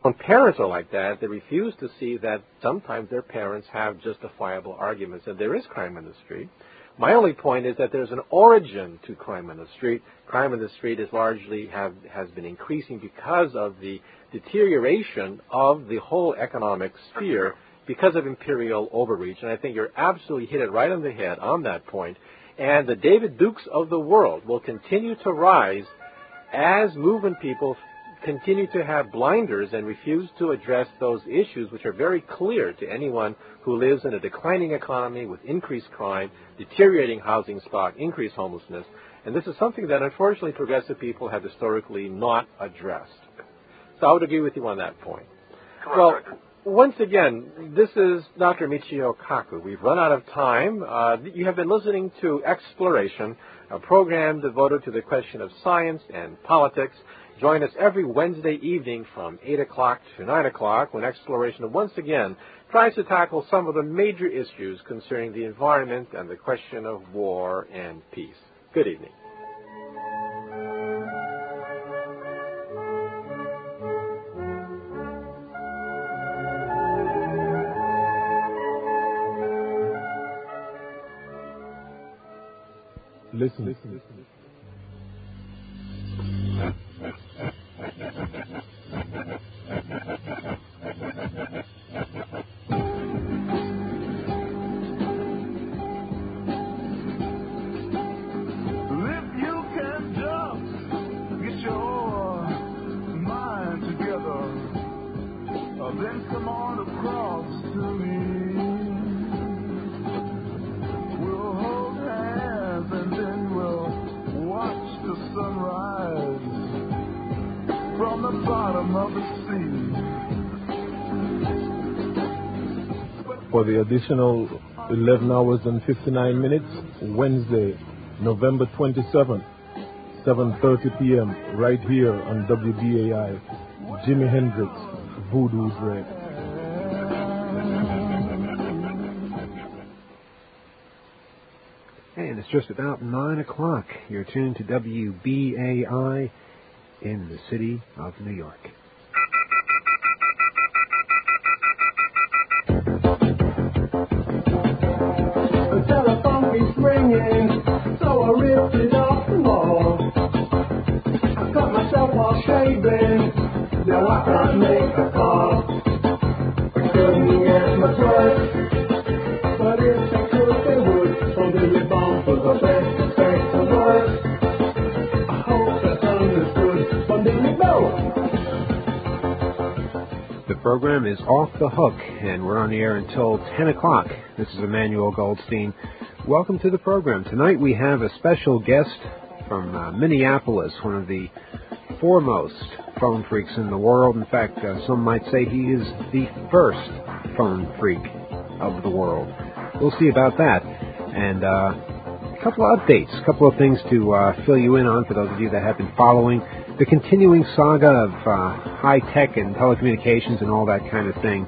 When parents are like that, they refuse to see that sometimes their parents have justifiable arguments, and there is crime in the street. My only point is that there's an origin to crime in the street. Crime in the street is largely has been increasing because of the deterioration of the whole economic sphere because of imperial overreach. And I think you're absolutely hit it right on the head on that point. And the David Dukes of the world will continue to rise as movement people continue to have blinders and refuse to address those issues which are very clear to anyone who lives in a declining economy with increased crime, deteriorating housing stock, increased homelessness. And this is something that unfortunately progressive people have historically not addressed. So I would agree with you on that point. Well, once again, this is Dr. Michio Kaku. We've run out of time. You have been listening to Exploration, a program devoted to the question of science and politics. Join us every Wednesday evening from 8 o'clock to 9 o'clock when Exploration once again tries to tackle some of the major issues concerning the environment and the question of war and peace. Good evening. Listen. Then come on across to me. We'll hold hands and then we'll watch the sunrise from the bottom of the sea. For the additional 11 hours and 59 minutes, Wednesday, November 27th, 7:30 p.m., right here on WBAI, Jimi Hendrix, Voodoo's Red. And it's just about 9 o'clock. You're tuned to WBAI in the city of New York. The telephone keeps ringing, so I ripped it off the wall. I cut myself while shaving. Now I can't make a call. I couldn't get much work, but if they could, they would. So Billy Bones was the best to work. I hope that's understood, but Billy Bones. The program is Off the Hook, and we're on the air until 10 o'clock. This is Emmanuel Goldstein. Welcome to the program. Tonight we have a special guest from Minneapolis, one of the foremost phone freaks in the world. In fact, some might say he is the first phone freak of the world. We'll see about that. And a couple of updates, a couple of things to fill you in on for those of you that have been following the continuing saga of high tech and telecommunications and all that kind of thing.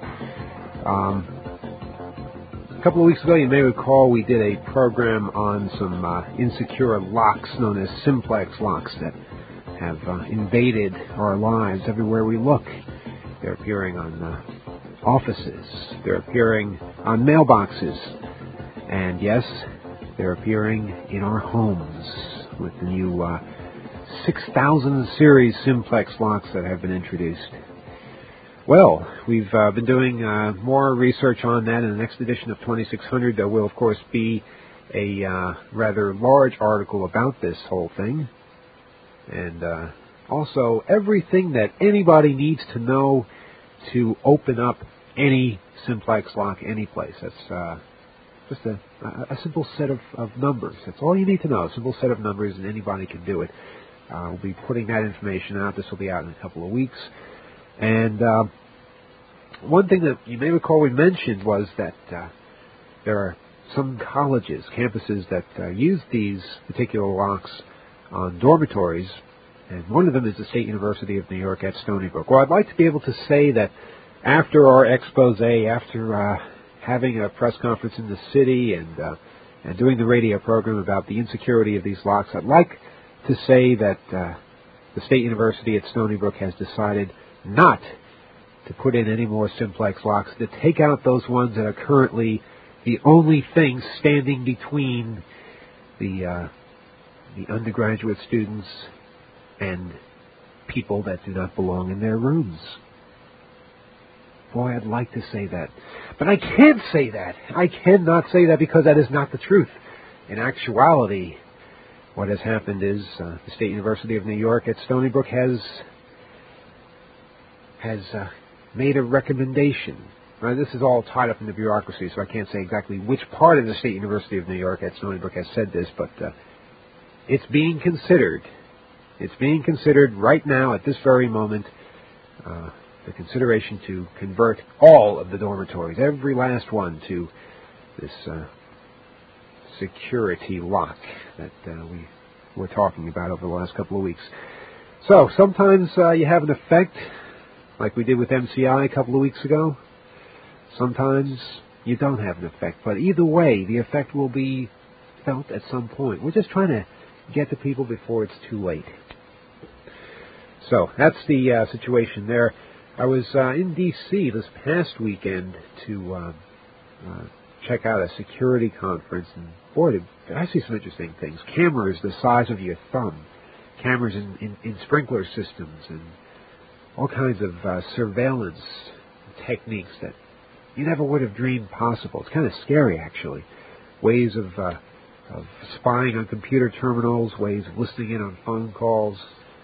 A couple of weeks ago, you may recall, we did a program on some insecure locks known as simplex locks that have invaded our lives everywhere we look. They're appearing on offices. They're appearing on mailboxes. And yes, they're appearing in our homes with the new 6000 series simplex locks that have been introduced. Well, we've been doing more research on that. In the next edition of 2600, there will, of course, be a rather large article about this whole thing. And also everything that anybody needs to know to open up any simplex lock any place. That's just a simple set of numbers. That's all you need to know, a simple set of numbers, and anybody can do it. We'll be putting that information out. This will be out in a couple of weeks. And one thing that you may recall we mentioned was that there are some colleges, campuses that use these particular locks on dormitories, and one of them is the State University of New York at Stony Brook. Well, I'd like to be able to say that after our expose, after having a press conference in the city and doing the radio program about the insecurity of these locks, I'd like to say that the State University at Stony Brook has decided not to put in any more simplex locks, to take out those ones that are currently the only thing standing between the undergraduate students and people that do not belong in their rooms. Boy, I'd like to say that. But I can't say that. I cannot say that because that is not the truth. In actuality, what has happened is the State University of New York at Stony Brook has made a recommendation. Now, this is all tied up in the bureaucracy, so I can't say exactly which part of the State University of New York at Stony Brook has said this, but it's being considered. It's being considered right now at this very moment, the consideration to convert all of the dormitories, every last one, to this security lock that we were talking about over the last couple of weeks. So sometimes you have an effect, like we did with MCI a couple of weeks ago. Sometimes you don't have an effect. But either way, the effect will be felt at some point. We're just trying to get to people before it's too late. So that's the situation there. I was in D.C. this past weekend to check out a security conference, and boy, did I see some interesting things. Cameras the size of your thumb, cameras in sprinkler systems, and all kinds of surveillance techniques that you never would have dreamed possible. It's kind of scary, actually. Ways of spying on computer terminals, ways of listening in on phone calls.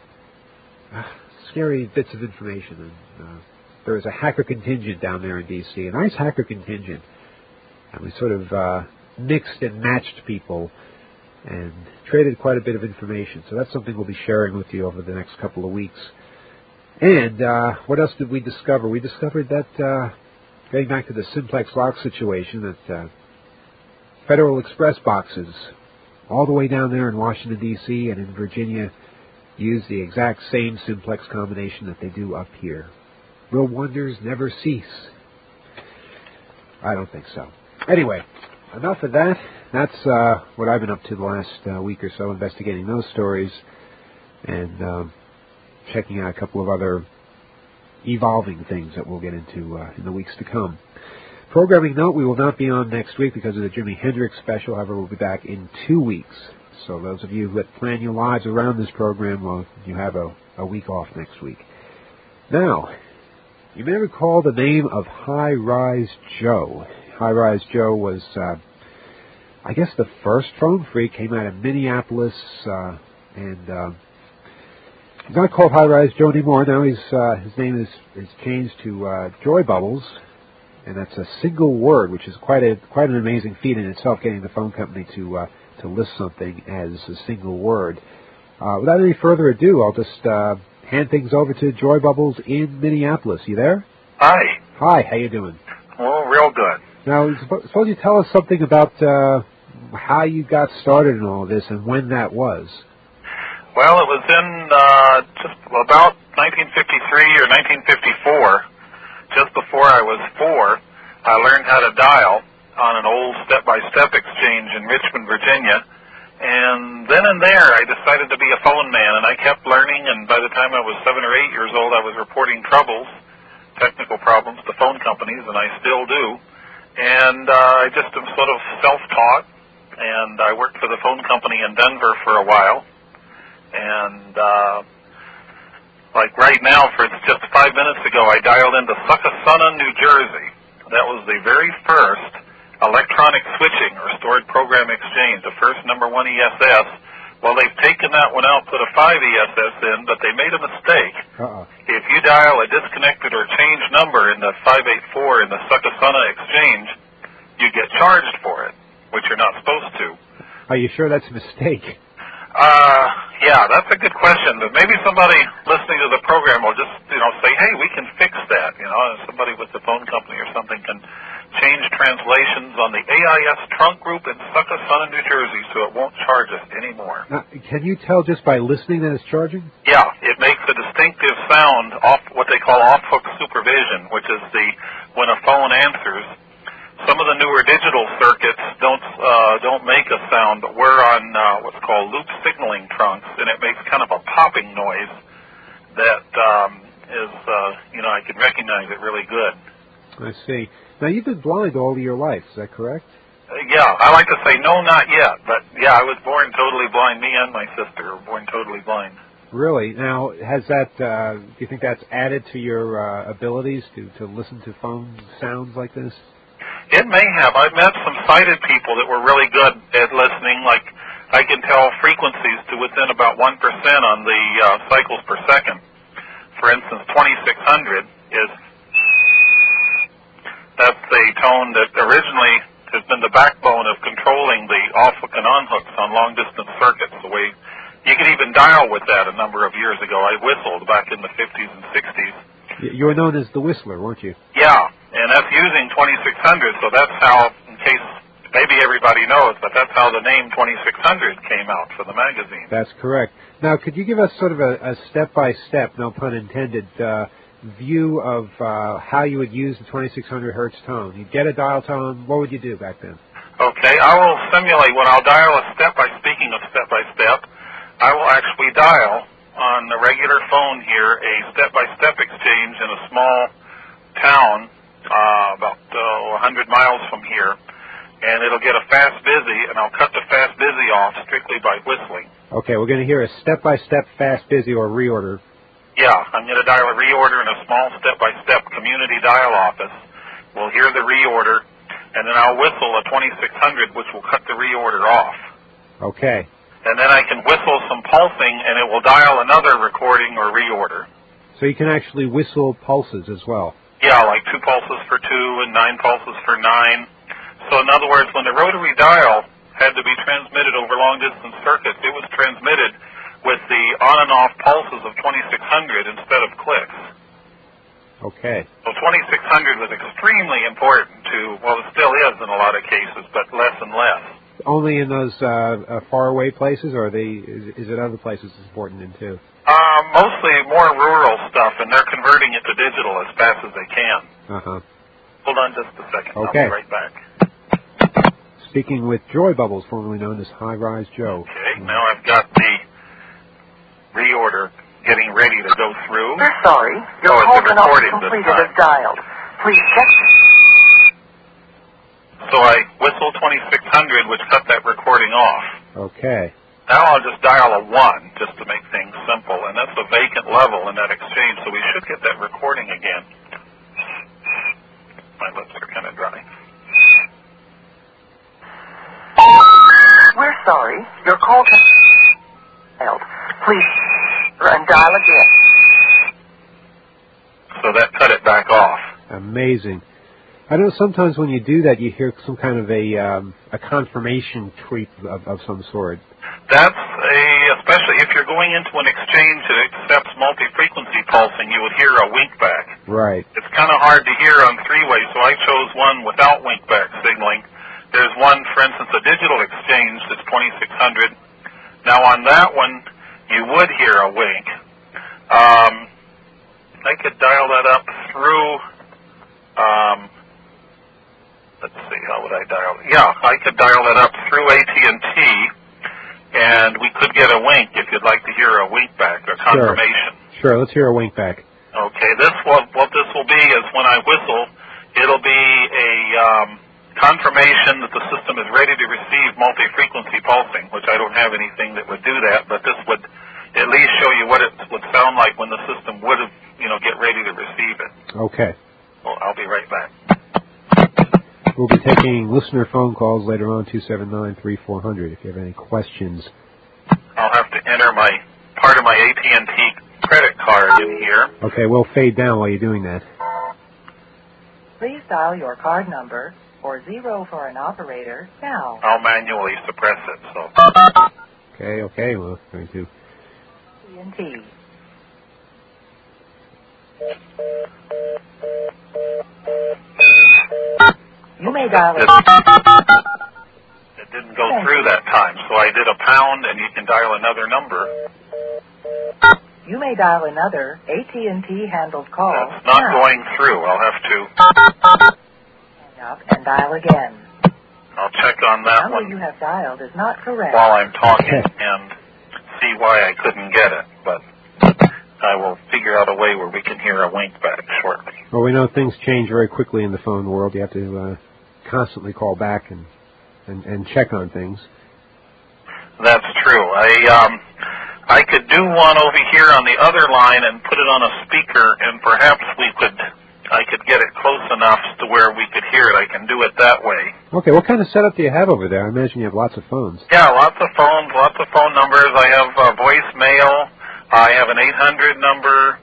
Scary bits of information. And there was a hacker contingent down there in D.C., a nice hacker contingent. And we sort of mixed and matched people and traded quite a bit of information. So that's something we'll be sharing with you over the next couple of weeks. And what else did we discover? We discovered that, getting back to the simplex lock situation, that Federal Express boxes all the way down there in Washington, D.C. and in Virginia use the exact same simplex combination that they do up here. Will wonders never cease? I don't think so. Anyway, enough of that. That's what I've been up to the last week or so, investigating those stories and checking out a couple of other evolving things that we'll get into in the weeks to come. Programming note, we will not be on next week because of the Jimi Hendrix special. However, we'll be back in 2 weeks. So those of you that plan your lives around this program, well, you have a week off next week. Now, you may recall the name of High Rise Joe. High Rise Joe was, I guess, the first phone freak. Came out of Minneapolis, and he's not called High Rise Joe anymore. Now his name is changed to Joy Bubbles, and that's a single word, which is quite an amazing feat in itself, getting the phone company to list something as a single word. Without any further ado, I'll just hand things over to Joy Bubbles in Minneapolis. You there? Hi. Hi, how you doing? Well, real good. Now, suppose you tell us something about how you got started in all this and when that was. Well, it was in just about 1953 or 1954, just before I was 4. I learned how to dial on an old step-by-step exchange in Richmond, Virginia. And then and there, I decided to be a phone man, and I kept learning, and by the time I was 7 or 8 years old, I was reporting troubles, technical problems, to phone companies, and I still do. And I just am sort of self-taught, and I worked for the phone company in Denver for a while. And like right now, for just 5 minutes ago, I dialed into Succossuna, New Jersey. That was the very first electronic switching or stored program exchange, the first number 1 ESS. Well, they've taken that one out, put a 5 ESS in, but they made a mistake. If you dial a disconnected or changed number in the 584 in the Succossuna exchange, you get charged for it, which you're not supposed to. Are you sure that's a mistake? Yeah, that's a good question. But maybe somebody listening to the program will just, say, hey, we can fix that. Somebody with the phone company or something can change translations on the AIS trunk group in Succossuna, New Jersey, so it won't charge us anymore. Now, can you tell just by listening that it's charging? Yeah, it makes a distinctive sound off what they call off-hook supervision, which is when a phone answers. Some of the newer digital circuits don't make a sound, but we're on what's called loop signaling trunks, and it makes kind of a popping noise that is, I can recognize it really good. I see. Now, you've been blind all of your life, is that correct? Yeah, I like to say no, not yet. But, yeah, I was born totally blind. Me and my sister were born totally blind. Really? Now, has that, do you think that's added to your abilities to listen to phone sounds like this? It may have. I've met some sighted people that were really good at listening. Like, I can tell frequencies to within about 1% on the cycles per second. For instance, 2600 that's the tone that originally has been the backbone of controlling the off-hook and on-hooks on long-distance circuits. The way you could even dial with that a number of years ago. I whistled back in the 50s and 60s. You were known as the Whistler, weren't you? Yeah, and that's using 2600, so that's how, in case maybe everybody knows, but that's how the name 2600 came out for the magazine. That's correct. Now, could you give us sort of a step-by-step, no pun intended, view of how you would use the 2600 hertz tone? You'd get a dial tone. What would you do back then? Okay, I will simulate when I'll dial a step by speaking of step-by-step. I will actually dial on the regular phone here a step-by-step exchange in a small town about 100 miles from here, and it'll get a fast busy, and I'll cut the fast busy off strictly by whistling. Okay, we're going to hear a step-by-step fast busy or reorder. Yeah, I'm going to dial a reorder in a small step-by-step community dial office. We'll hear the reorder, and then I'll whistle a 2600, which will cut the reorder off. Okay. And then I can whistle some pulsing, and it will dial another recording or reorder. So you can actually whistle pulses as well? Yeah, like 2 pulses for 2 and 9 pulses for 9. So in other words, when the rotary dial had to be transmitted over long-distance circuits, it was transmitted with the on and off pulses of 2600 instead of clicks. Okay. So 2600 was extremely important well, it still is in a lot of cases, but less and less. Only in those faraway places, or is it other places it's important in too? Mostly more rural stuff, and they're converting it to digital as fast as they can. Uh-huh. Hold on just a second. Okay. I'll be right back. Speaking with Joy Bubbles, formerly known as High Rise Joe. Okay, now I've got the reorder getting ready to go through. We're sorry. Your call cannot be completed as dialed. Please check. So I whistle 2600, which cut that recording off. Okay. Now I'll just dial a 1 just to make things simple, and that's a vacant level in that exchange, so we should get that recording again. My lips are kind of dry. We're sorry. Your call can be dialed. Please and dial again. So that cut it back off. Amazing. I know sometimes when you do that, you hear some kind of a confirmation tweet of some sort. That's especially if you're going into an exchange that accepts multi-frequency pulsing, you would hear a wink back. Right. It's kind of hard to hear on three-way, so I chose one without wink back signaling. There's one, for instance, a digital exchange that's 2600. Now on that one, you would hear a wink. I could dial that up through, let's see, how would I dial it? Yeah, I could dial that up through AT&T, and we could get a wink if you'd like to hear a wink back, a confirmation. Sure, let's hear a wink back. Okay, what this will be is when I whistle, it'll be a confirmation that the system is ready to receive multi-frequency pulsing, which I don't have anything that would do that, but this would at least show you what it would sound like when the system would have, get ready to receive it. Okay. Well, I'll be right back. We'll be taking listener phone calls later on, 279-3400, if you have any questions. I'll have to enter part of my AT&T credit card in here. Okay, we'll fade down while you're doing that. Please dial your card number or 0 for an operator now. I'll manually suppress it, so. Okay, we're going to. AT&T. You may dial it. It didn't go through that time, so I did a pound, and you can dial another number. You may dial another AT&T handled call. That's not going through. I'll have to hang up and dial again. I'll check on that one. The number you have dialed is not correct. While I'm talking and see why I couldn't get it. But I will figure out a way where we can hear a wink back shortly. Well, we know things change very quickly in the phone world. You have to constantly call back and check on things. That's true. I could do one over here on the other line and put it on a speaker, and perhaps I could get it close enough to where we could hear it. I can do it that way. Okay, what kind of setup do you have over there? I imagine you have lots of phones. Yeah, lots of phones, lots of phone numbers. I have voicemail. I have an 800 number.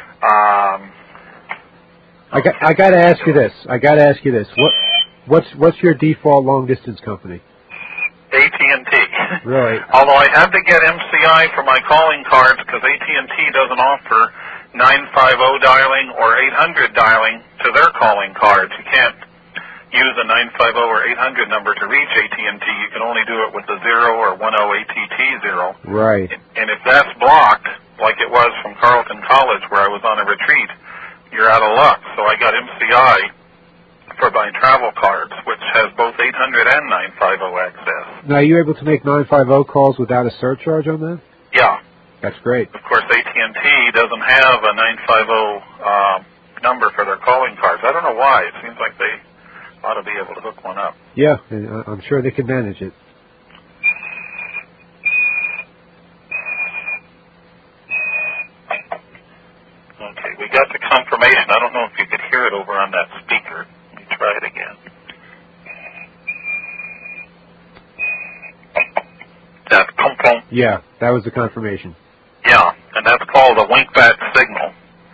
I got to ask you this. What's your default long distance company? AT&T. Really? Although I had to get MCI for my calling cards because AT&T doesn't offer 950 dialing or 800 dialing to their calling cards. You can't use a 950 or 800 number to reach AT&T. You can only do it with the 0 or 10 ATT 0. Right. And if that's blocked, like it was from Carleton College where I was on a retreat, you're out of luck. So I got MCI for my travel cards, which has both 800 and 950 access. Now, are you able to make 950 calls without a surcharge on that? Yeah. That's great. Of course, AT&T doesn't have a 950 number for their calling cards. I don't know why. It seems like they ought to be able to hook one up. Yeah, I'm sure they can manage it. Okay, we got the confirmation. I don't know if you could hear it over on that speaker. Let me try it again. That pum-pum. Yeah, that was the confirmation. Yeah, and that's called a wink-back signal.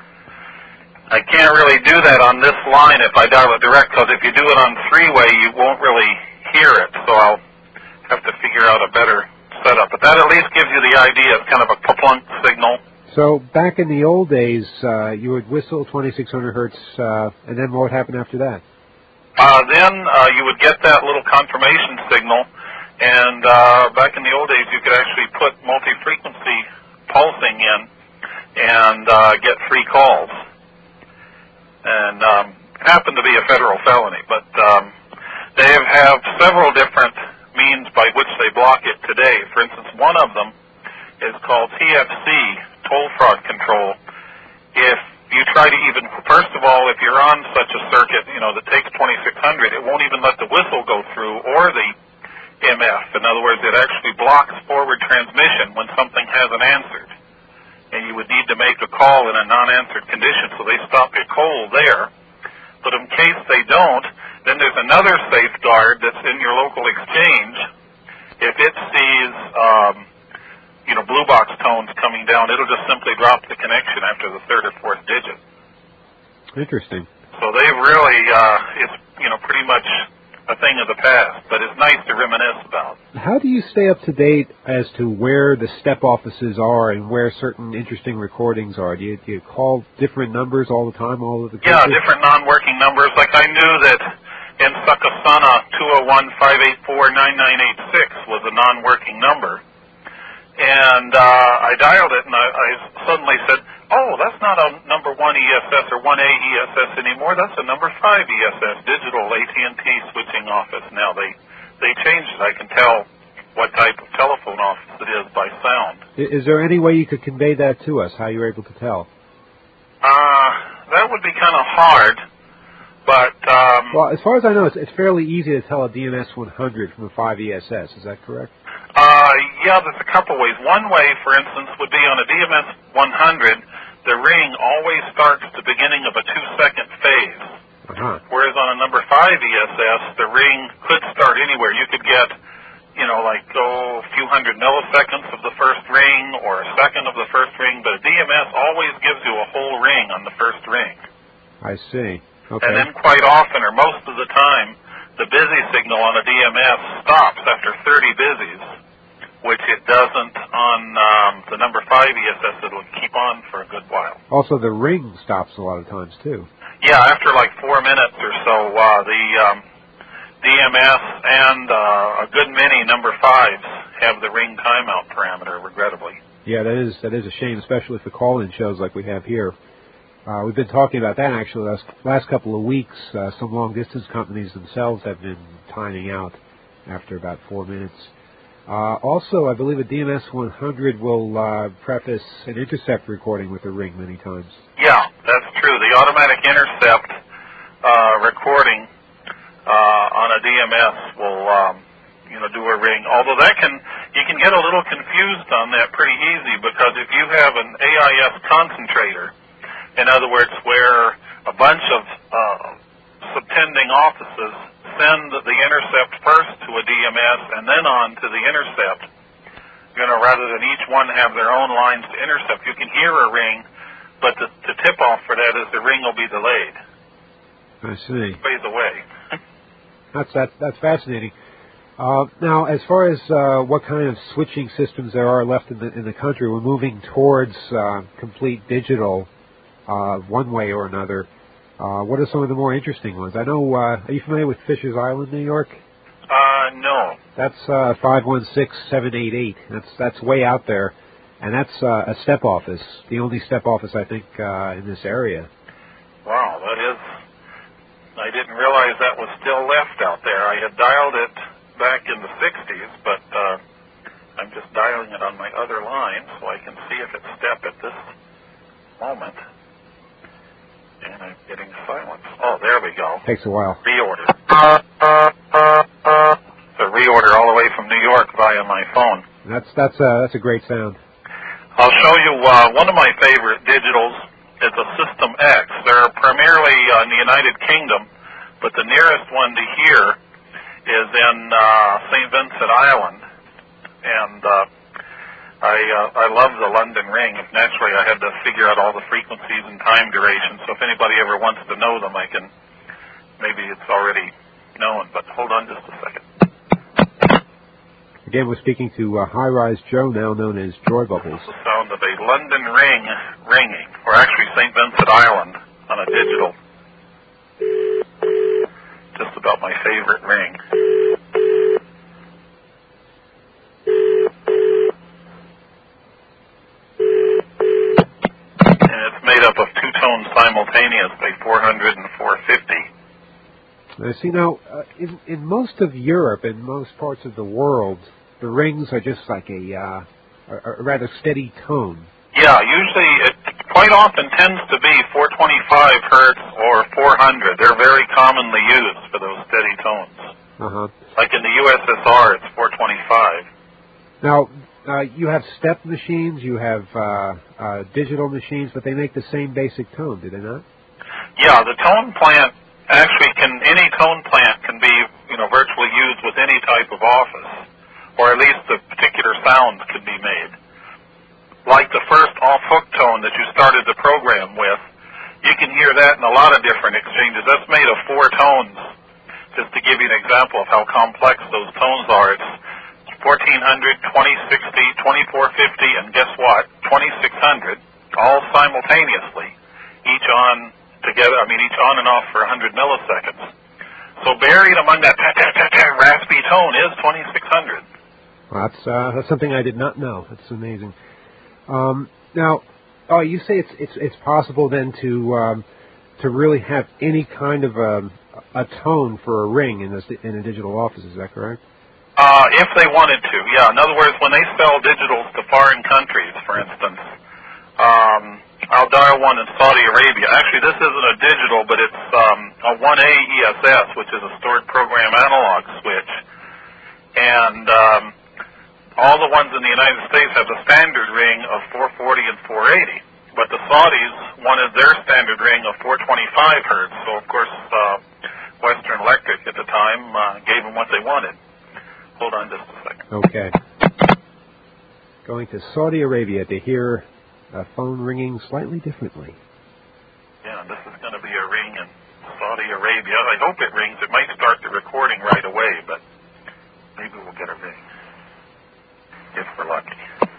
I can't really do that on this line if I dial it direct, because if you do it on three-way, you won't really hear it, so I'll have to figure out a better setup. But that at least gives you the idea of kind of a plunk signal. So back in the old days, you would whistle 2600 hertz, and then what would happen after that? Then you would get that little confirmation signal, and back in the old days, you could actually put multi-frequency pulsing in and get free calls. And it happened to be a federal felony, but they have several different means by which they block it today. For instance, one of them is called TFC, toll fraud control. If you try to even, first of all, if you're on such a circuit, that takes 2600, it won't even let the whistle go through or the MF. In other words, it actually blocks forward transmission when something hasn't answered. And you would need to make a call in a non-answered condition, so they stop your cold there. But in case they don't, then there's another safeguard that's in your local exchange. If it sees, blue box tones coming down, it'll just simply drop the connection after the third or fourth digit. Interesting. So they've really, it's, pretty much a thing of the past, but it's nice to reminisce about. How do you stay up to date as to where the step offices are and where certain interesting recordings are? Do you call different numbers all the time, all over the country? Yeah, different non-working numbers. Like I knew that in Sucasana, 201-584-9986 was a non-working number. And I dialed it, and I suddenly said, oh, that's not a number 1 ESS or 1A ESS anymore. That's a number 5 ESS, digital AT&T switching office. Now they changed it. I can tell what type of telephone office it is by sound. Is there any way you could convey that to us, how you're able to tell? That would be kind of hard, but... well, as far as I know, it's fairly easy to tell a DMS 100 from a 5 ESS. Is that correct? Yeah, there's a couple ways. One way, for instance, would be on a DMS 100, the ring always starts at the beginning of a 2-second phase. Uh-huh. Whereas on a number 5 ESS, the ring could start anywhere. You could get, a few hundred milliseconds of the first ring or a second of the first ring, but a DMS always gives you a whole ring on the first ring. I see. Okay. And then quite often, or most of the time, the busy signal on a DMS stops after 30 busies, which it doesn't on the number 5 ESS. It'll keep on for a good while. Also, the ring stops a lot of times, too. Yeah, after like 4 minutes or so, the DMS and a good many number 5s have the ring timeout parameter, regrettably. Yeah, that is a shame, especially for call-in shows like we have here. We've been talking about that, actually, last couple of weeks. Some long-distance companies themselves have been timing out after about 4 minutes. Also, I believe a DMS 100 will preface an intercept recording with the ring many times. Yeah, that's true. The automatic intercept recording on a DMS will, do a ring. Although you can get a little confused on that pretty easy, because if you have an AIS concentrator, in other words, where a bunch of subtending offices send the intercept first to a DMS and then on to the intercept, rather than each one have their own lines to intercept, you can hear a ring, but the tip-off for that is the ring will be delayed. I see. Ways away. That's fascinating. Now, as far as what kind of switching systems there are left in the country, we're moving towards complete digital one way or another. What are some of the more interesting ones? I know, are you familiar with Fisher's Island, New York? No. That's 516788. That's way out there, and that's a step office, the only step office, I think, in this area. Wow, that is... I didn't realize that was still left out there. I had dialed it back in the 60s, but I'm just dialing it on my other line so I can see if it's step at this moment. And I'm getting silence. Oh, there we go. Takes a while. Reorder. The reorder all the way from New York via my phone. That's a great sound. I'll show you one of my favorite digitals. It's a System X. They're primarily in the United Kingdom, but the nearest one to here is in St. Vincent Island. And I love the London Ring. Naturally, I had to figure out all the frequencies and time duration, so if anybody ever wants to know them, maybe it's already known, but hold on just a second. Again, we're speaking to High Rise Joe, now known as Joy Bubbles. The sound of a London ring ringing, or actually St. Vincent Island on a digital. Just about my favorite ring. And it's made up of two tones simultaneously, 400 and 450. I see. Now, in most of Europe and most parts of the world, the rings are just like a rather steady tone. Yeah, usually it quite often tends to be 425 hertz or 400. They're very commonly used for those steady tones. Uh-huh. Like in the USSR, it's 425. Now, you have step machines, you have digital machines, but they make the same basic tone, do they not? Yeah, the tone plant actually any tone plant can be, virtually used with any type of office, or at least the particular sounds can be made. Like the first off-hook tone that you started the program with, you can hear that in a lot of different exchanges. That's made of 4 tones, just to give you an example of how complex those tones are. It's 1400, 2060, 2450, and guess what? 2600, all simultaneously, each on and off for 100 milliseconds. So buried among that raspy tone is 2600. Well, that's something I did not know. That's amazing. Now, you say it's possible then to really have any kind of a tone for a ring in a digital office. Is that correct? If they wanted to, yeah. In other words, when they sell digitals to foreign countries, for instance, I'll dial one in Saudi Arabia. Actually, this isn't a digital, but it's a 1A ESS, which is a stored program analog switch. And all the ones in the United States have the standard ring of 440 and 480. But the Saudis wanted their standard ring of 425 hertz. So, of course, Western Electric at the time gave them what they wanted. Hold on just a second. Okay. Going to Saudi Arabia to hear a phone ringing slightly differently. Yeah, this is going to be a ring in Saudi Arabia. I hope it rings. It might start the recording right away, but maybe we'll get a ring if we're lucky.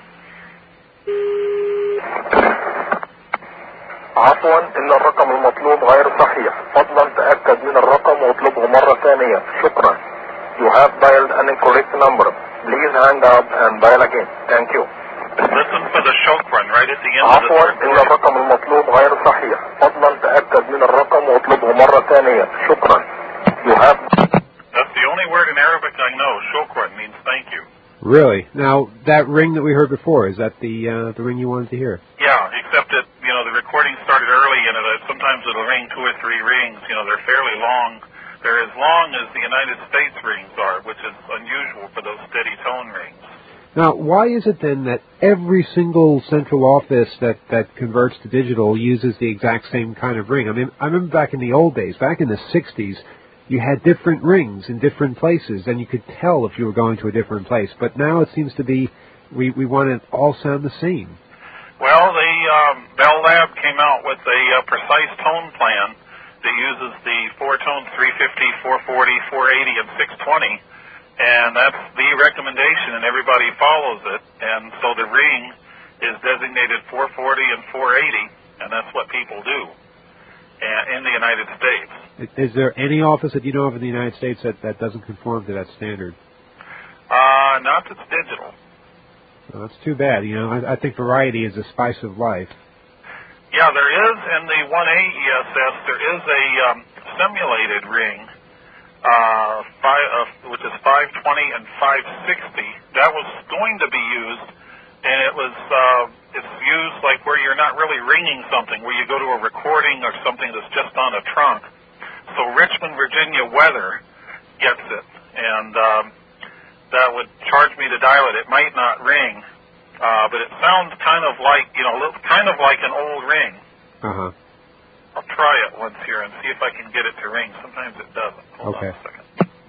عفوا إن الرقم المطلوب غير صحيح. فضلا تأكد من الرقم واطلبه مرة ثانية. شكرا. You have dialed an incorrect number. Please hang up and dial again. Thank you. Listen for the shokran right at the end of the عفوا إن الرقم المطلوب غير صحيح. فضلا تأكد من الرقم واطلبه مرة ثانية. شكرا. You have. That's the only word in Arabic I know. Shokran means thank you. Really? Now, that ring that we heard before, is that the ring you wanted to hear? Yeah, except that, the recording started early, and sometimes it'll ring 2 or 3 rings. They're fairly long. They're as long as the United States rings are, which is unusual for those steady tone rings. Now, why is it then that every single central office that converts to digital uses the exact same kind of ring? I mean, I remember back in the old days, back in the 60s, you had different rings in different places, and you could tell if you were going to a different place. But now it seems to be we want it all sound the same. Well, the Bell Lab came out with a precise tone plan that uses the 4 tones, 350, 440, 480, and 620. And that's the recommendation, and everybody follows it. And so the ring is designated 440 and 480, and that's what people do in the United States. Is there any office that you know of in the United States that doesn't conform to that standard? Not that's digital. Well, that's too bad. I think variety is the spice of life. Yeah, there is in the 1A ESS, there is a simulated ring, which is 520 and 560. That was going to be used, and it's used like where you're not really ringing something, where you go to a recording or something that's just on a trunk. So Richmond, Virginia weather gets it, and that would charge me to dial it. It might not ring, but it sounds kind of like, kind of like an old ring. Uh-huh. I'll try it once here and see if I can get it to ring. Sometimes it doesn't. Hold on a second.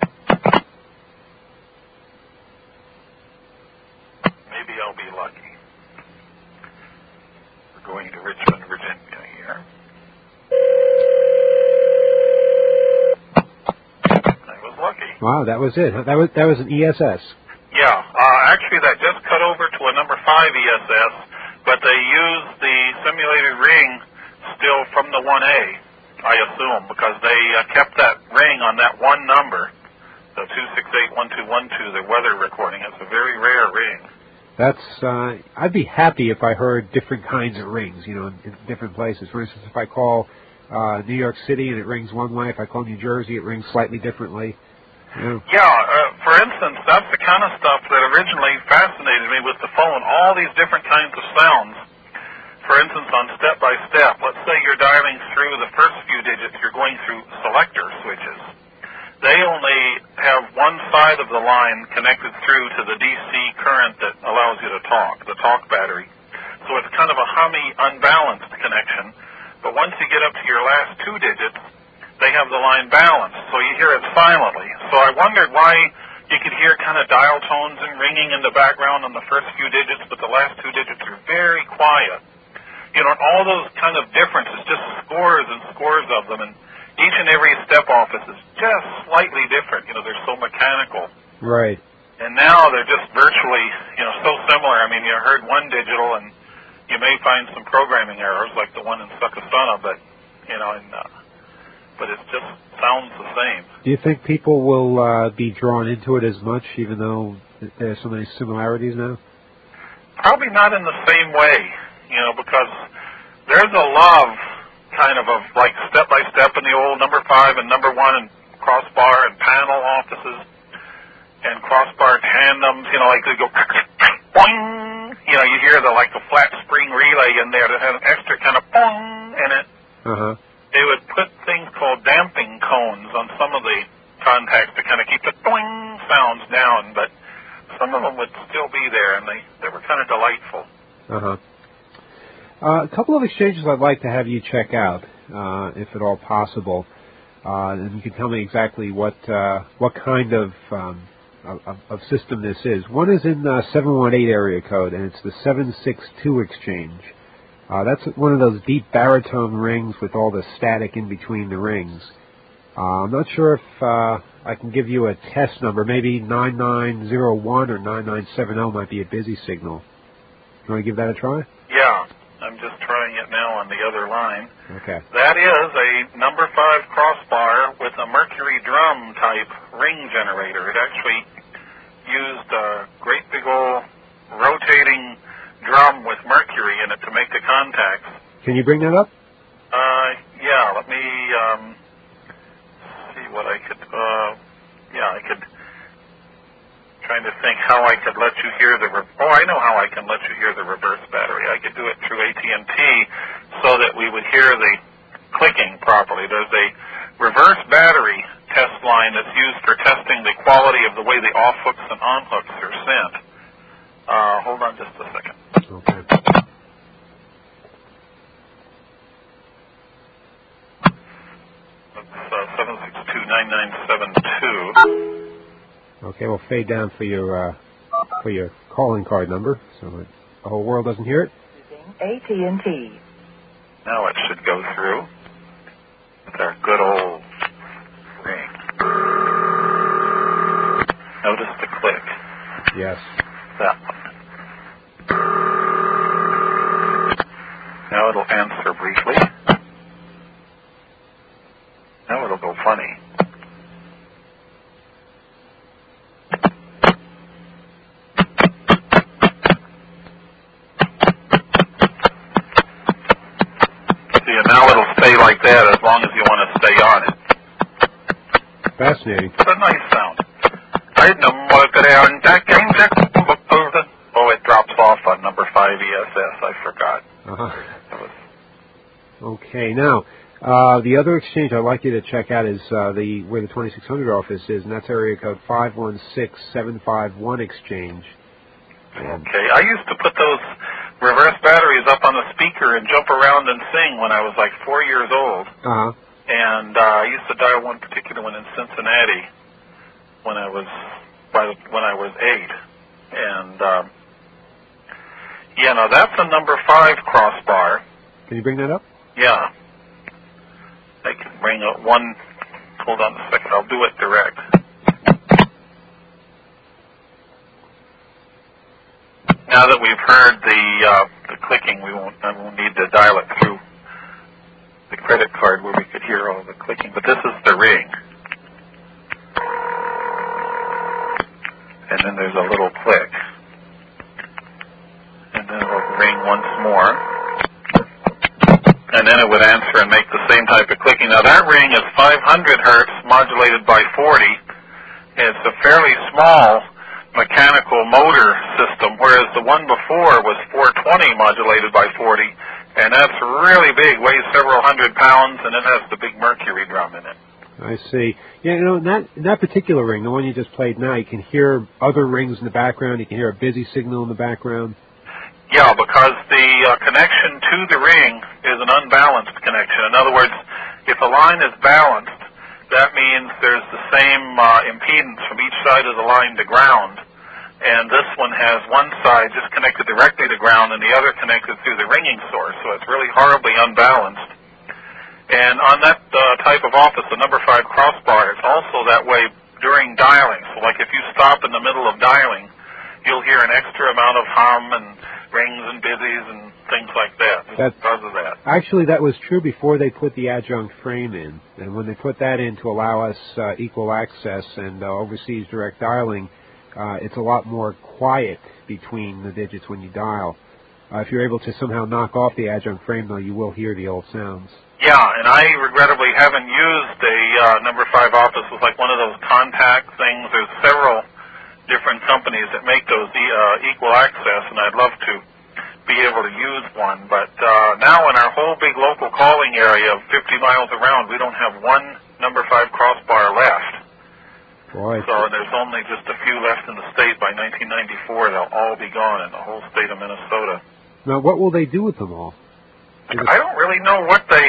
Maybe I'll be lucky. We're going to Richmond, Virginia here. I was lucky. Wow, that was it. That was an ESS. Yeah, actually that just cut over to a number 5 ESS, but they used the simulated ring still from the 1A, I assume, because they kept that ring on that one number, the 2681212, the weather recording. It's a very rare ring. I'd be happy if I heard different kinds of rings, in different places. For instance, if I call New York City and it rings one way, if I call New Jersey, it rings slightly differently. For instance, that's the kind of stuff that originally fascinated me with the phone, all these different kinds of sounds. For instance, on step-by-step, let's say you're dialing through the first few digits, you're going through selector switches. They only have one side of the line connected through to the DC current that allows you to talk, the talk battery. So it's kind of a hummy, unbalanced connection. But once you get up to your last 2 digits, they have the line balanced, so you hear it silently. So I wondered why you could hear kind of dial tones and ringing in the background on the first few digits, but the last 2 digits are very quiet. And all those kind of differences, just scores and scores of them, and each and every step office is just slightly different. They're so mechanical. Right. And now they're just virtually, so similar. I mean, you heard one digital, and you may find some programming errors, like the one in Sucasana, but, but it just sounds the same. Do you think people will be drawn into it as much, even though there's so many similarities now? Probably not in the same way, because there's a love kind of like step-by-step in the old number 5 and number 1 and crossbar and panel offices and crossbar tandems, like they go boing, you hear the flat spring relay in there that has an extra kind of boing in it. Uh-huh. They would put things called damping cones on some of the contacts to kind of keep the boing sounds down, but some of them would still be there, and they were kind of delightful. Uh-huh. A couple of exchanges I'd like to have you check out, if at all possible, and you can tell me exactly what kind of system this is. One is in 718 area code, and it's the 762 exchange. That's one of those deep baritone rings with all the static in between the rings. I'm not sure if I can give you a test number. Maybe 9901 or 9970 might be a busy signal. You want to give that a try? Yeah. I'm just trying it now on the other line. Okay. That is a number 5 crossbar with a mercury drum type ring generator. It actually used a great big old rotating drum with mercury in it to make the contacts. Can you bring that up? Yeah, let me see what I could, I could Trying to think how I could let you hear the. I know how I can let you hear the reverse battery. I could do it through AT&T so that we would hear the clicking properly. There's a reverse battery test line that's used for testing the quality of the way the off hooks and on hooks are sent. Hold on just a second. Okay. That's 762-9972. Okay, we'll fade down for your calling card number so that the whole world doesn't hear it. AT&T. Now it should go through with our good old ring. Notice the click. Yes. That one. Now it'll answer briefly. Now it'll go funny. Now it'll stay like that as long as you want to stay on it. Fascinating. It's a nice sound. Oh, it drops off on number 5 ESS. I forgot. Okay, now, the other exchange I'd like you to check out is where the 2600 office is, and that's area code 516751 exchange. Okay, I used to put those reverse batteries up on the speaker and jump around and sing when I was like 4 years old. And I used to dial one particular one in Cincinnati when I was 8. And now that's a number 5 crossbar. Can you bring that up? Yeah. I can bring up one. Hold on a second. I'll do it direct. Now that we've heard the clicking, I won't need to dial it through the credit card where we could hear all the clicking. But this is the ring. And then there's a little click. And then it'll ring once more. And then it would answer and make the same type of clicking. Now that ring is 500 hertz modulated by 40. It's a fairly small mechanical motor system, whereas the one before was 420 modulated by 40, and that's really big, weighs several hundred pounds, and it has the big mercury drum in it. I see. Yeah, in that particular ring, the one you just played now, you can hear other rings in the background. You can hear a busy signal in the background. Yeah, because the connection to the ring is an unbalanced connection. In other words, if a line is balanced, that means there's the same impedance from each side of the line to ground. And this one has one side just connected directly to ground and the other connected through the ringing source. So it's really horribly unbalanced. And on that type of office, the number 5 crossbar is also that way during dialing. So like if you stop in the middle of dialing, you'll hear an extra amount of hum and rings and busies and things like that because of that. Actually, that was true before they put the adjunct frame in. And when they put that in to allow us equal access and overseas direct dialing, it's a lot more quiet between the digits when you dial. If you're able to somehow knock off the adjunct frame, though, you will hear the old sounds. Yeah, and I regrettably haven't used a number 5 office with like one of those contact things. There's several different companies that make those equal access, and I'd love to be able to use one. But now in our whole big local calling area of 50 miles around, we don't have one number 5 crossbar left. Boy. So there's only just a few left in the state. By 1994, they'll all be gone in the whole state of Minnesota. Now, what will they do with them all? I don't really know what they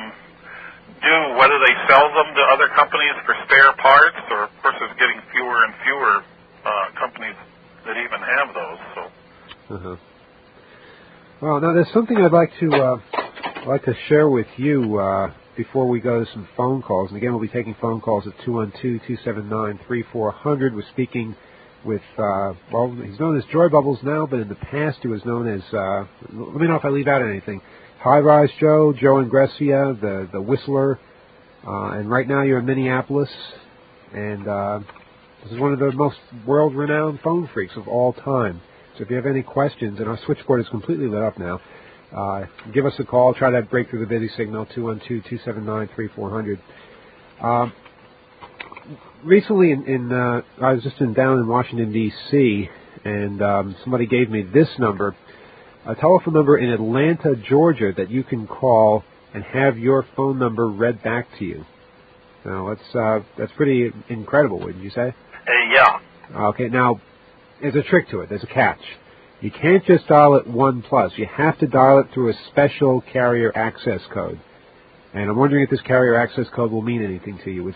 do, whether they sell them to other companies for spare parts, or of course there's getting fewer and fewer companies that even have those. So. Well, now there's something I'd like to share with you before we go to some phone calls. And again, we'll be taking phone calls at 212-279-3400. We're speaking with, he's known as Joy Bubbles now, but in the past he was known as, let me know if I leave out anything, High Rise Joe, Joe Ingressia, the Whistler, and right now you're in Minneapolis, and this is one of the most world-renowned phone freaks of all time. So if you have any questions, and our switchboard is completely lit up now, give us a call. Try to break through the busy signal, 212-279-3400. recently I was just down in Washington, D.C., and somebody gave me this number, a telephone number in Atlanta, Georgia, that you can call and have your phone number read back to you. Now, that's pretty incredible, wouldn't you say? Yeah. Okay, now, there's a trick to it. There's a catch. You can't just dial it 1+. You have to dial it through a special carrier access code. And I'm wondering if this carrier access code will mean anything to you. It's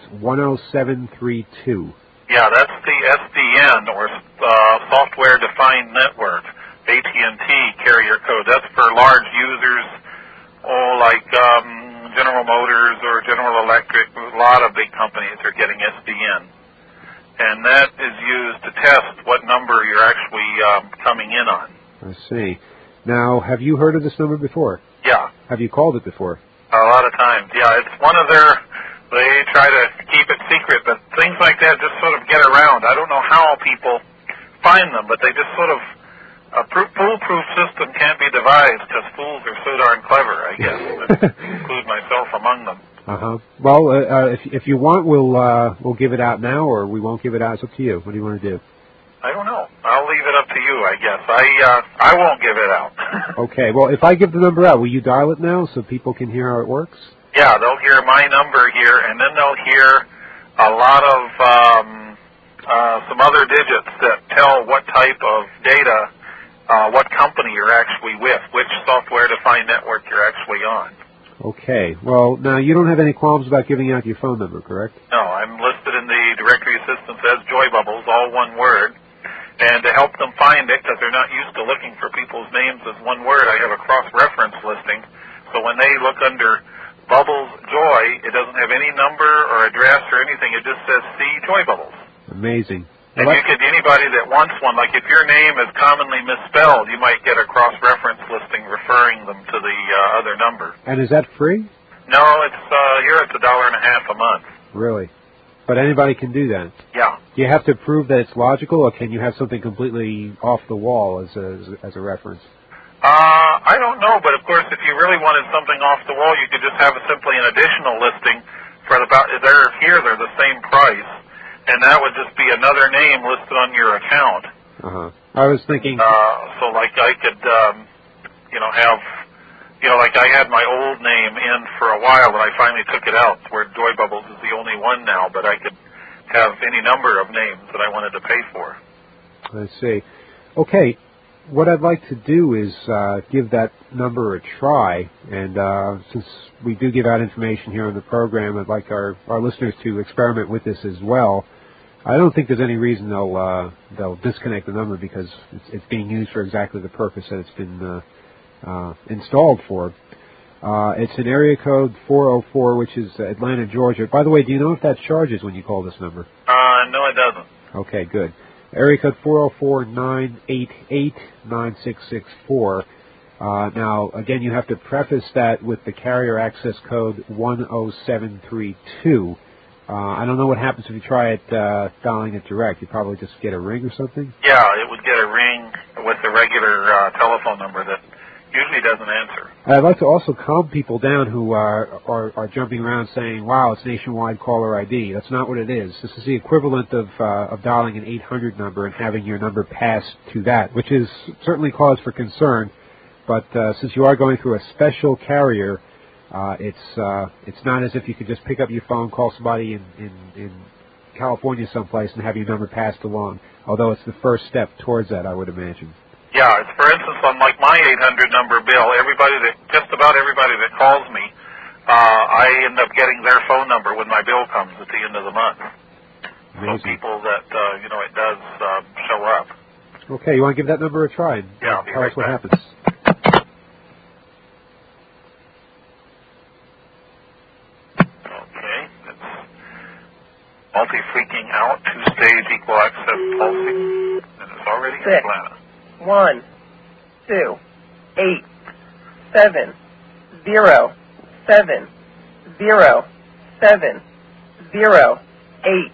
10732. Yeah, that's the SDN, or Software Defined Network, AT&T carrier code. That's for large users, like General Motors or General Electric. A lot of big companies are getting SDN. And that is used to test what number you're actually coming in on. I see. Now, have you heard of this number before? Yeah. Have you called it before? A lot of times, yeah. It's one of their, they try to keep it secret, but things like that just sort of get around. I don't know how people find them, but they just sort of, a foolproof system can't be devised because fools are so darn clever, I guess. I include myself among them. Uh-huh. Well, if you want, we'll give it out now, or we won't give it out. It's up to you. What do you want to do? I don't know. I'll leave it up to you, I guess. I won't give it out. Okay. Well, if I give the number out, will you dial it now so people can hear how it works? Yeah, they'll hear my number here, and then they'll hear a lot of some other digits that tell what type of data, what company you're actually with, which software-defined network you're actually on. Okay. Well, now, you don't have any qualms about giving out your phone number, correct? No, I'm listed in the directory assistance as Joy Bubbles, all one word. And to help them find it, because they're not used to looking for people's names as one word, I have a cross-reference listing. So when they look under Bubbles Joy, it doesn't have any number or address or anything. It just says C Joy Bubbles. Amazing. And you could, anybody that wants one, like if your name is commonly misspelled, you might get a cross-reference listing referring them to the other number. And is that free? No, it's here it's $1.50 a month. Really? But anybody can do that? Yeah. Do you have to prove that it's logical, or can you have something completely off the wall as a reference? I don't know, but of course, if you really wanted something off the wall, you could just have simply an additional listing for they're the same price, and that would just be another name listed on your account. Uh-huh. I was thinking. So like I could, have. Like I had my old name in for a while, but I finally took it out, where Joy Bubbles is the only one now, but I could have any number of names that I wanted to pay for. I see. Okay, what I'd like to do is give that number a try, and since we do give out information here on the program, I'd like our listeners to experiment with this as well. I don't think there's any reason they'll disconnect the number, because it's being used for exactly the purpose that it's been installed for. It's an area code 404, which is Atlanta, Georgia. By the way, do you know if that charges when you call this number? No, it doesn't. Okay, good. Area code 404-988-9664. Now, again, you have to preface that with the carrier access code 10732. I don't know what happens if you try it dialing it direct. You probably just get a ring or something? Yeah, it would get a ring with the regular telephone number that usually doesn't answer. I'd like to also calm people down who are jumping around saying, wow, it's nationwide caller ID. That's not what it is. This is the equivalent of dialing an 800 number and having your number passed to that, which is certainly cause for concern. But since you are going through a special carrier, it's not as if you could just pick up your phone, call somebody in California someplace and have your number passed along, although it's the first step towards that, I would imagine. Yeah, it's, for instance, on like my 800 number bill, just about everybody that calls me, I end up getting their phone number when my bill comes at the end of the month. Amazing. So people that, it does show up. Okay, you want to give that number a try? Yeah, tell us what happens. Okay, it's multi-freaking out, 2-stage equal access pulsing, and it's already in Atlanta. 1, 2, 8, 7, 0, 7, 0, 7, 0, 8,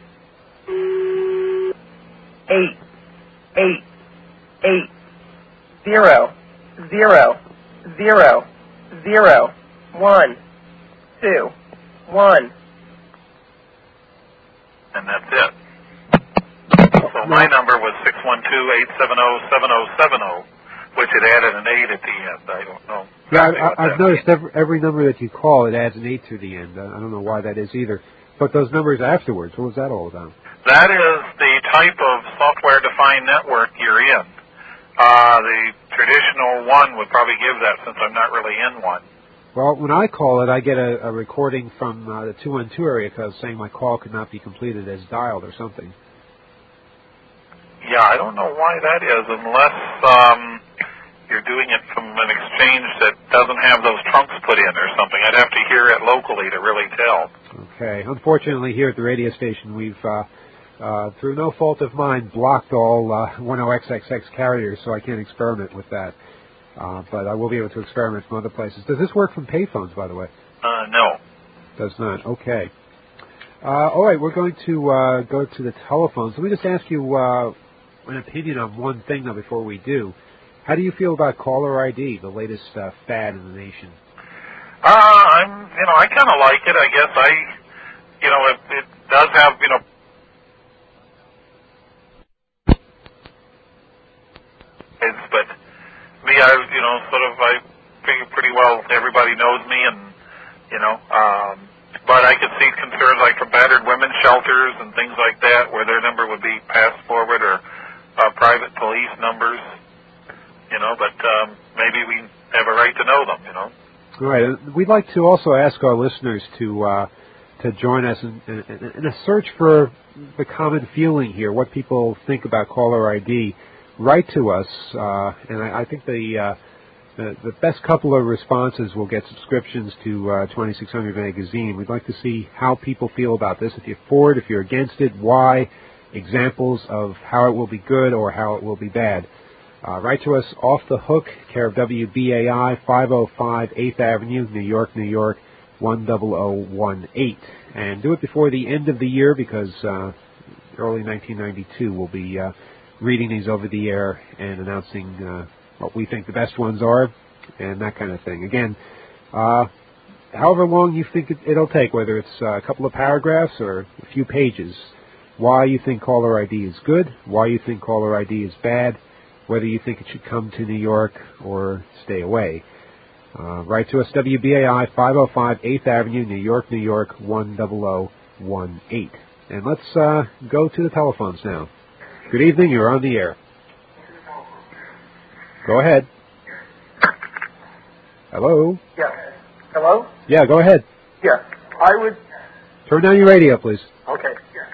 8, 8, 8, 0, 0, 0, 0, 1, 2, 1. and that's it. So my number was 612-870-7070, which had added an 8 at the end. I don't know. Yeah, I've noticed every number that you call, it adds an 8 to the end. I don't know why that is either. But those numbers afterwards, what was that all about? That is the type of software-defined network you're in. The traditional one would probably give that, since I'm not really in one. Well, when I call it, I get a recording from the 212 area code saying my call could not be completed as dialed or something. Yeah, I don't know why that is, unless you're doing it from an exchange that doesn't have those trunks put in or something. I'd have to hear it locally to really tell. Okay. Unfortunately, here at the radio station, we've, through no fault of mine, blocked all 10XXX carriers, so I can't experiment with that. But I will be able to experiment from other places. Does this work from payphones, by the way? No. Does not. Okay. All right, we're going to go to the telephones. Let me just ask you an opinion on one thing, though, before we do. How do you feel about caller ID, the latest fad in the nation? I kind of like it. I guess it does have, but me, I figure pretty well everybody knows me, and but I could see concerns like from battered women's shelters and things like that, where their number would be passed forward, or private police numbers, but maybe we have a right to know them, All right. We'd like to also ask our listeners to join us in a search for the common feeling here, what people think about caller ID. Write to us, and I think the best couple of responses will get subscriptions to 2600 Magazine. We'd like to see how people feel about this, if you're for it, if you're against it, why, examples of how it will be good or how it will be bad. Write to us, Off the Hook, care of WBAI, 505 8th Avenue, New York, New York, 10018. And do it before the end of the year, because early 1992 we'll be reading these over the air and announcing what we think the best ones are and that kind of thing. Again, however long you think it'll take, whether it's a couple of paragraphs or a few pages, why you think caller ID is good, why you think caller ID is bad, whether you think it should come to New York or stay away. Write to us, WBAI, 505 8th Avenue, New York, New York, 10018. And let's go to the telephones now. Good evening, you're on the air. Go ahead. Hello? Yeah. Hello? Yeah, go ahead. Yeah. I would... Turn down your radio, please. Okay.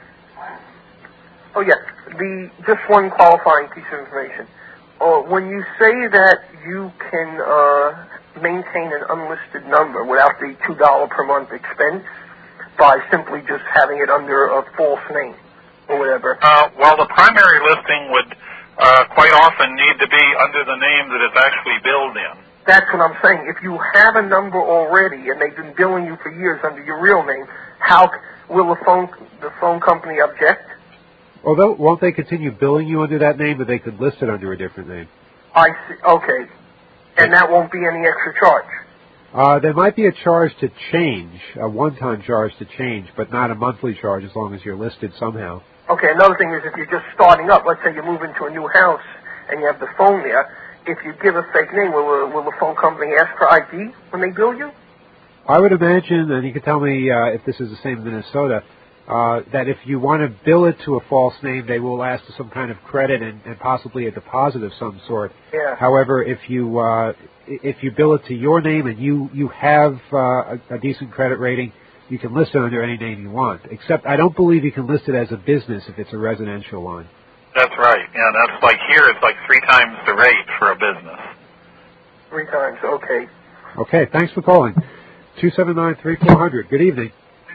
Oh, yeah. Just one qualifying piece of information. When you say that you can maintain an unlisted number without the $2 per month expense by simply just having it under a false name or whatever. Well, the primary listing would quite often need to be under the name that it's actually billed in. That's what I'm saying. If you have a number already and they've been billing you for years under your real name, how will the phone company object? Although, won't they continue billing you under that name, but they could list it under a different name? I see. Okay. And that won't be any extra charge? There might be a charge to change, a one-time charge to change, but not a monthly charge as long as you're listed somehow. Okay, another thing is if you're just starting up, let's say you move into a new house and you have the phone there, if you give a fake name, will the phone company ask for ID when they bill you? I would imagine, and you can tell me if this is the same in Minnesota, that if you want to bill it to a false name, they will ask for some kind of credit and possibly a deposit of some sort. Yeah. However, if you bill it to your name and you have a decent credit rating, you can list it under any name you want. Except I don't believe you can list it as a business if it's a residential line. That's right. Yeah, that's like here. It's like 3 times the rate for a business. 3 times. Okay. Okay. Thanks for calling. 279-3400. Good evening.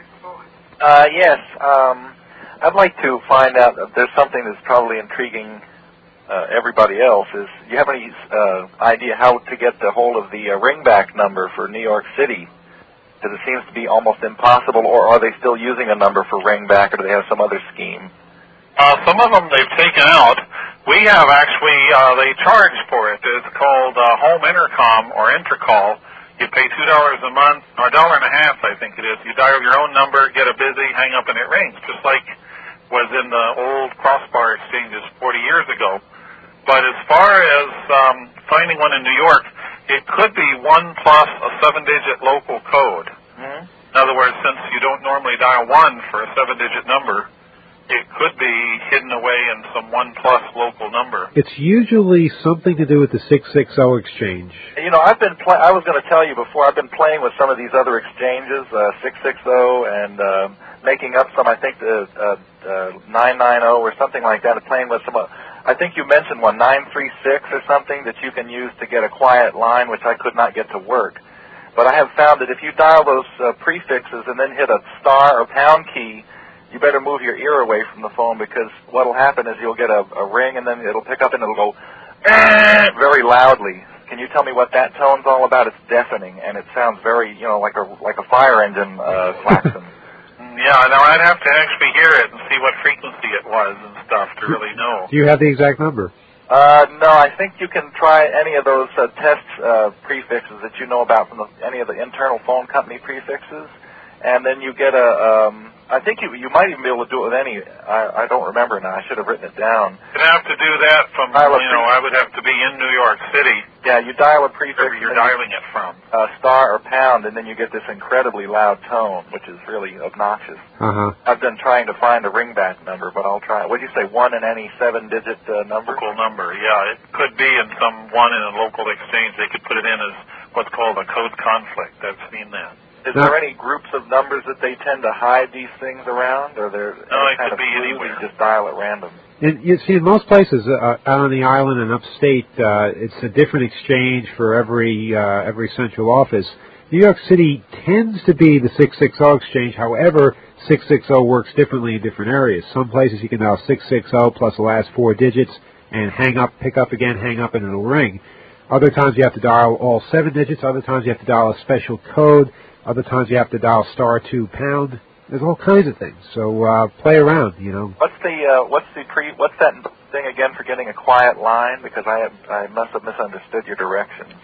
Yes. I'd like to find out if there's something that's probably intriguing everybody else. Do you have any idea how to get the hold of the ringback number for New York City? Because it seems to be almost impossible, or are they still using a number for ringback, or do they have some other scheme? Some of them they've taken out. We have actually, they charge for it. It's called home intercom or intercall. You pay $2 a month, or $1.50, I think it is. You dial your own number, get a busy, hang up, and it rings. Just like was in the old crossbar exchanges 40 years ago. But as far as finding one in New York, it could be 1 plus a 7-digit local code. Mm-hmm. In other words, since you don't normally dial 1 for a 7-digit number, it could be hidden away in some 1 plus local number. It's usually something to do with the 660 exchange. You know, I was going to tell you before, I've been playing with some of these other exchanges, 660 and making up some, I think, 990 or something like that, and playing with some, I think you mentioned one, 936 or something that you can use to get a quiet line, which I could not get to work. But I have found that if you dial those prefixes and then hit a star or pound key, you better move your ear away from the phone, because what will happen is you'll get a ring and then it'll pick up and it'll go very loudly. Can you tell me what that tone's all about? It's deafening, and it sounds very, like a fire engine klaxon. Yeah, now I'd have to actually hear it and see what frequency it was and stuff to really know. Do you have the exact number? No, I think you can try any of those test prefixes that you know about from any of the internal phone company prefixes, and then you get I think you might even be able to do it with any. I don't remember now. I should have written it down. You'd have to do that from, I would have to be in New York City. Yeah, you dial a prefix. Wherever you're dialing it from. Star or pound, and then you get this incredibly loud tone, which is really obnoxious. Uh-huh. I've been trying to find a ringback number, but I'll try. What did you say, 1 in any 7-digit number? Local number, yeah. It could be in some one in a local exchange. They could put it in as what's called a code conflict. I've seen that. Is there any groups of numbers that they tend to hide these things around, or there it could be anywhere. You just dial at random? And you see, in most places out on the island and upstate, it's a different exchange for every central office. New York City tends to be the 660 exchange. However, 660 works differently in different areas. Some places you can dial 660 plus the last 4 digits and hang up, pick up again, hang up, and it'll ring. Other times you have to dial all 7 digits. Other times you have to dial a special code. Other times you have to dial star 2 pound. There's all kinds of things. So play around, What's that thing again for getting a quiet line? Because I must have misunderstood your directions.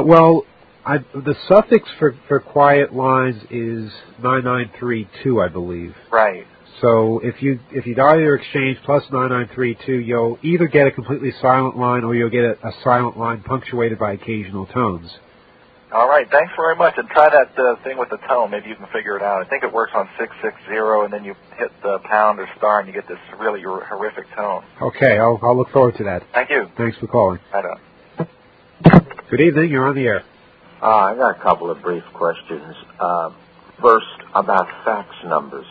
The suffix for quiet lines is 9932, I believe. Right. So if you dial your exchange plus 9932, you'll either get a completely silent line or you'll get a silent line punctuated by occasional tones. All right, thanks very much. And try that thing with the tone. Maybe you can figure it out. I think it works on 660, and then you hit the pound or star, and you get this really horrific tone. Okay, I'll look forward to that. Thank you. Thanks for calling. I know. Good evening. You're on the air. I got a couple of brief questions. First, about fax numbers.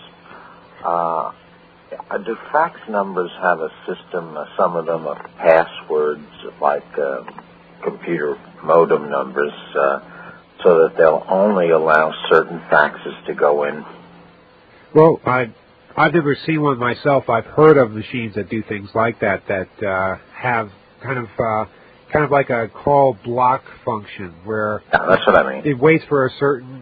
Do fax numbers have a system, some of them are passwords, like computer modem numbers, so that they'll only allow certain faxes to go in? Well, I've never seen one myself. I've heard of machines that do things like that have kind of like a call block function where that's what I mean. It waits for a certain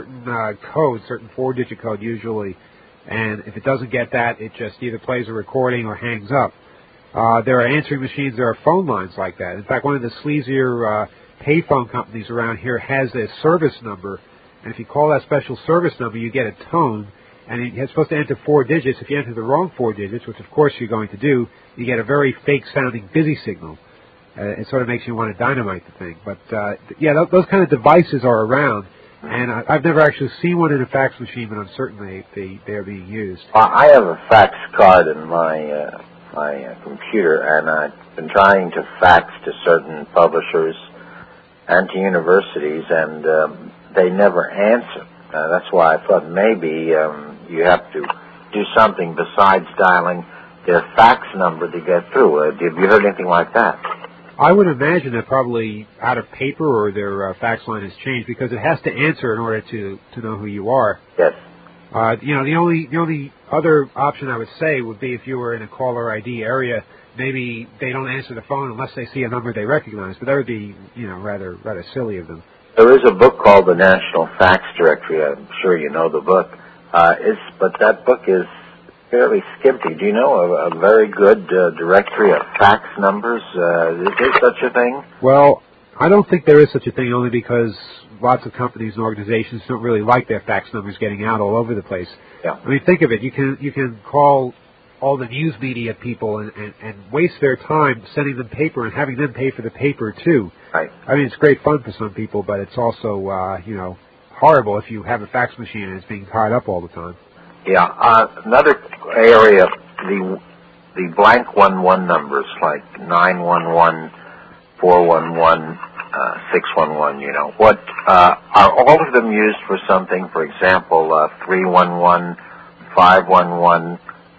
code, certain 4-digit code usually, and if it doesn't get that, it just either plays a recording or hangs up. There are answering machines. There are phone lines like that. In fact, one of the sleazier payphone companies around here has a service number, and if you call that special service number, you get a tone, and it's supposed to enter 4 digits. If you enter the wrong 4 digits, which of course you're going to do, you get a very fake-sounding busy signal. It sort of makes you want to dynamite the thing. But, those kind of devices are around, and I've never actually seen one in a fax machine, but I'm certain they are being used. I have a fax card in my computer, and I've been trying to fax to certain publishers and to universities, and they never answer. That's why I thought maybe you have to do something besides dialing their fax number to get through. Have you heard anything like that? I would imagine they're probably out of paper, or their fax line has changed, because it has to answer in order to know who you are. Yes. The only other option I would say would be if you were in a caller ID area, maybe they don't answer the phone unless they see a number they recognize. But that would be, rather silly of them. There is a book called The National Fax Directory. I'm sure you know the book. But that book is fairly skimpy. Do you know a very good directory of fax numbers? Is there such a thing? Well, I don't think there is such a thing, only because lots of companies and organizations don't really like their fax numbers getting out all over the place. Yeah. I mean, think of it. You can call all the news media people and waste their time sending them paper and having them pay for the paper too. Right. I mean, it's great fun for some people, but it's also horrible if you have a fax machine and it's being tied up all the time. Yeah. Another area, the blank 11 numbers like 911, 411, 611. What are all of them used for something? For example, 311, 511.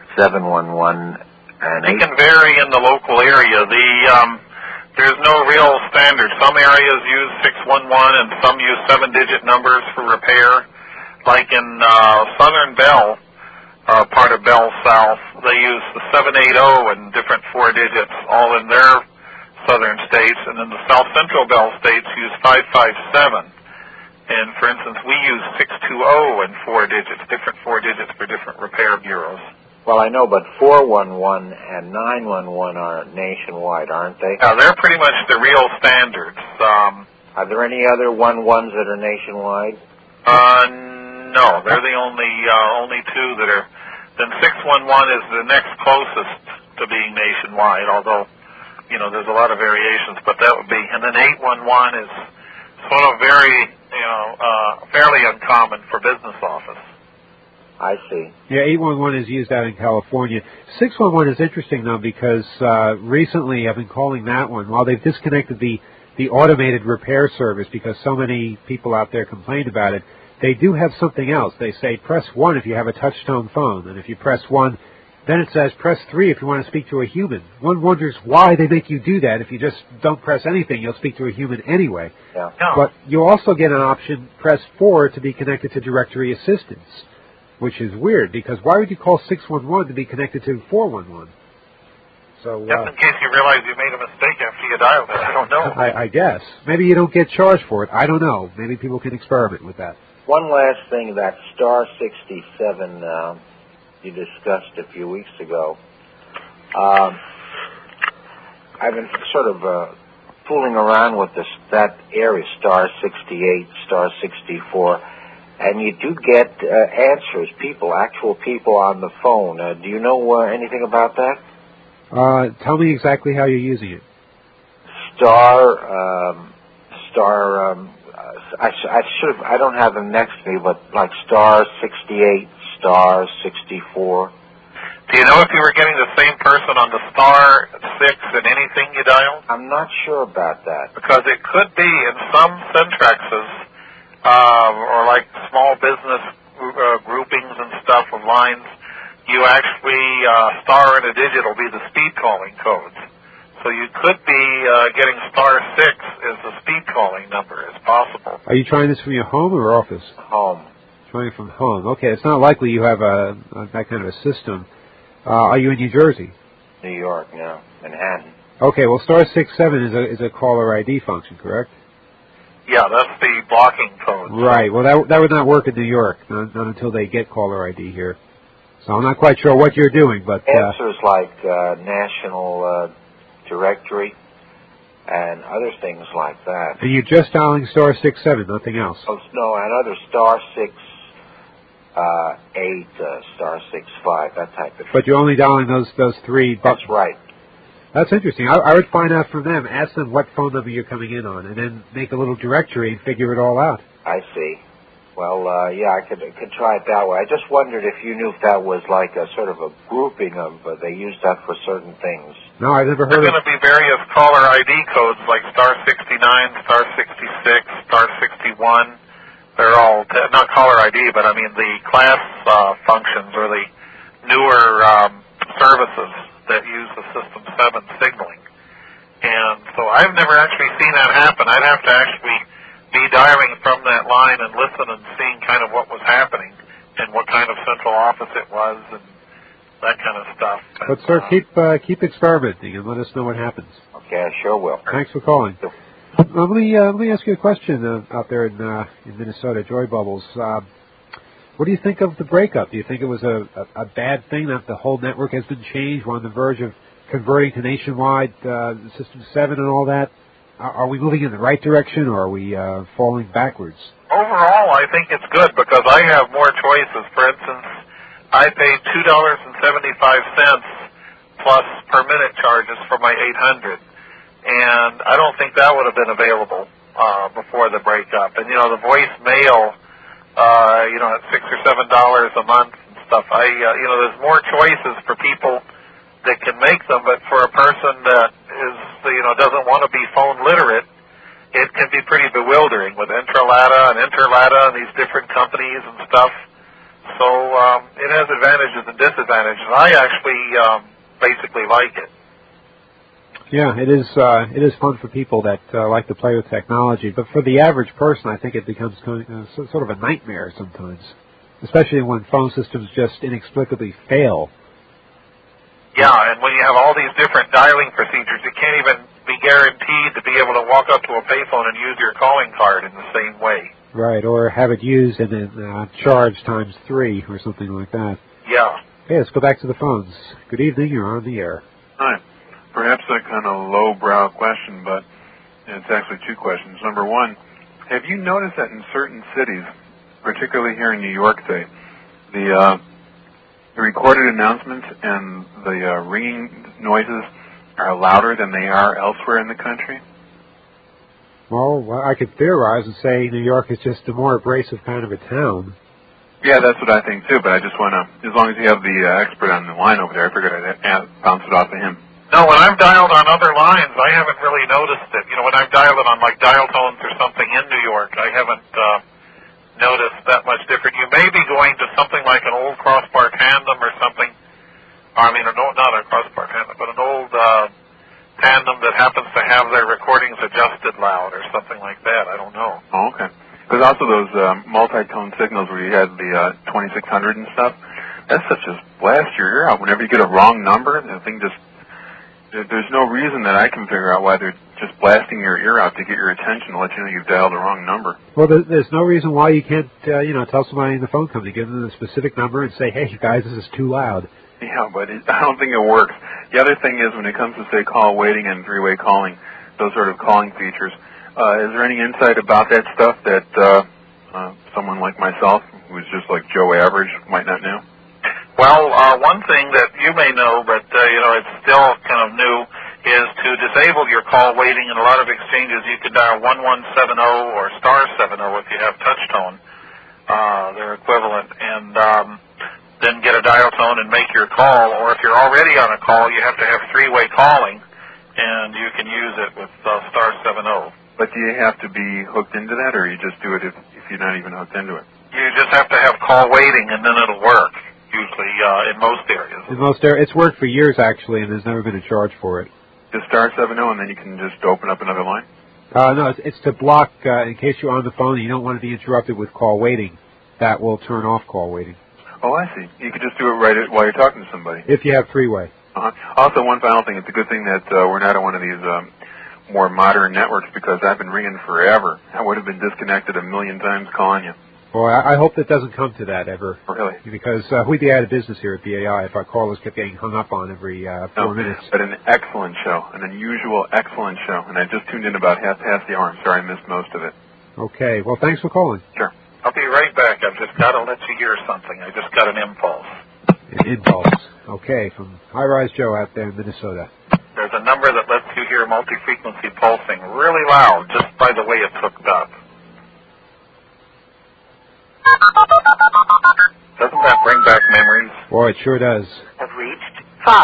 711 and it can vary in the local area. There's no real standard. Some areas use 611 and some use 7-digit numbers for repair. Like in Southern Bell, part of Bell South, they use the 780 and different 4 digits all in their southern states, and then the South Central Bell states use 557. And for instance, we use 620 and 4 digits, different 4 digits for different repair bureaus. Well, I know, but 411 and 911 are nationwide, aren't they? Yeah, they're pretty much the real standards. Are there any other 11s that are nationwide? No, they're the only two that are. Then 611 is the next closest to being nationwide, although, there's a lot of variations, but that would be. And then 811 is sort of very, fairly uncommon for business office. I see. Yeah, 811 is used out in California. 611 is interesting, though, because recently I've been calling that one. While they've disconnected the automated repair service because so many people out there complained about it, they do have something else. They say press 1 if you have a touch-tone phone, and if you press 1, then it says press 3 if you want to speak to a human. One wonders why they make you do that. If you just don't press anything, you'll speak to a human anyway. Yeah. No. But you also get an option, press 4 to be connected to directory assistance, which is weird, because why would you call 611 to be connected to 411? So, just in case you realize you made a mistake after you dialed it. I don't know. I guess. Maybe you don't get charged for it. I don't know. Maybe people can experiment with that. One last thing, that star 67 you discussed a few weeks ago. I've been sort of fooling around with that area, star 68, star 64. And you do get answers, actual people on the phone. Do you know anything about that? Tell me exactly how you're using it. I don't have them next to me, but like star 68, star 64. Do you know if you were getting the same person on the star 6 in anything you dialed? I'm not sure about that. Because it could be in some Centrexes, or like small business groupings and stuff of lines, you actually, star and a digit will be the speed calling codes. So you could be getting star 6 as the speed calling number as possible. Are you trying this from your home or office? Home. Trying it from home. Okay, it's not likely you have that kind of a system. Are you in New Jersey? New York, no. Manhattan. Okay, well, star 67 is a caller ID function, correct? Yeah, that's the blocking code. Right. Well, that would not work in New York, not until they get caller ID here. So I'm not quite sure what you're doing, but answers like National Directory and other things like that. And you're just dialing star 67, nothing else. Oh no, and other star 6, 8, star 6, 5, that type of thing. But you're only dialing those three buttons. That's right. That's interesting. I would find out from them, ask them what phone number you're coming in on, and then make a little directory and figure it all out. I see. Well, yeah, I could try it that way. I just wondered if you knew if that was like a sort of a grouping of, they use that for certain things. No, I've never heard There's going to be various caller ID codes like star 69, star 66, star 61. They're all, not caller ID, but I mean the class functions or the newer services that use the System 7 signaling. And so I've never actually seen that happen. I'd have to actually be dialing from that line and listen and seeing kind of what was happening and what kind of central office it was and that kind of stuff. But sir, keep experimenting and let us know what happens. Okay, I sure will. Thanks for calling. Let me ask you a question out there in Minnesota, Joy Bubbles. What do you think of the breakup? Do you think it was a bad thing that the whole network has been changed? We're on the verge of converting to nationwide System 7 and all that. Are we moving in the right direction, or are we falling backwards? Overall, I think it's good because I have more choices. For instance, I paid $2.75 plus per minute charges for my 800, and I don't think that would have been available before the breakup. And the voicemail, at $6 or $7 a month and stuff. There's more choices for people that can make them, but for a person that is, doesn't want to be phone literate, it can be pretty bewildering with Intralata and these different companies and stuff. So it has advantages and disadvantages. I actually basically like it. Yeah, it is fun for people that like to play with technology, but for the average person, I think it becomes sort of a nightmare sometimes, especially when phone systems just inexplicably fail. Yeah, and when you have all these different dialing procedures, you can't even be guaranteed to be able to walk up to a payphone and use your calling card in the same way. Right, or have it used and then charged times 3 or something like that. Yeah. Okay, let's go back to the phones. Good evening, you're on the air. Hi. Perhaps a kind of low-brow question, but it's actually two questions. Number one, have you noticed that in certain cities, particularly here in New York, say, the recorded announcements and the ringing noises are louder than they are elsewhere in the country? Well, I could theorize and say New York is just a more abrasive kind of a town. Yeah, that's what I think, too, but I just want to, as long as you have the expert on the line over there, I figured I'd bounce it off of him. No, when I've dialed on other lines, I haven't really noticed it. When I've dialed it on, like, dial tones or something in New York, I haven't noticed that much different. You may be going to something like an old crossbar tandem or something. Not a crossbar tandem, but an old tandem that happens to have their recordings adjusted loud or something like that. I don't know. Oh, okay. There's also those multi-tone signals where you had the 2600 and stuff. That's such a blast your ear out. Whenever you get a wrong number, the thing just... There's no reason that I can figure out why they're just blasting your ear out to get your attention to let you know you've dialed the wrong number. Well, there's no reason why you can't, tell somebody in the phone company, give them the specific number and say, hey, guys, this is too loud. Yeah, but I don't think it works. The other thing is when it comes to, say, call waiting and three-way calling, those sort of calling features, is there any insight about that stuff that someone like myself, who's just like Joe Average, might not know? Well, one thing that you may know, but, it's still kind of new, is to disable your call waiting. In a lot of exchanges, you can dial 1170 or *70 if you have touch tone, their equivalent, and then get a dial tone and make your call. Or if you're already on a call, you have to have three-way calling, and you can use it with *70. But do you have to be hooked into that, or you just do it if you're not even hooked into it? You just have to have call waiting, and then it'll work. Usually, in most areas. In most areas, it's worked for years actually, and there's never been a charge for it. Just *70, and then you can just open up another line. No, it's to block in case you're on the phone and you don't want to be interrupted with call waiting. That will turn off call waiting. Oh, I see. You can just do it right while you're talking to somebody. If you have three-way. Also, one final thing: it's a good thing that we're not on one of these more modern networks because I've been ringing forever. I would have been disconnected a million times calling you. Well, I hope that doesn't come to that ever. Really? Because we'd be out of business here at BAI if our callers kept getting hung up on every 4 minutes. But an excellent show, an unusual excellent show. And I just tuned in about half past the hour. I'm sorry I missed most of it. Okay. Well, thanks for calling. Sure. I'll be right back. I've just got to let you hear something. I just got an impulse. An impulse. Okay. From High Rise Joe out there in Minnesota. There's a number that lets you hear multi-frequency pulsing really loud just by the way it's hooked up. Doesn't that bring back memories? Boy, it sure does. Have reached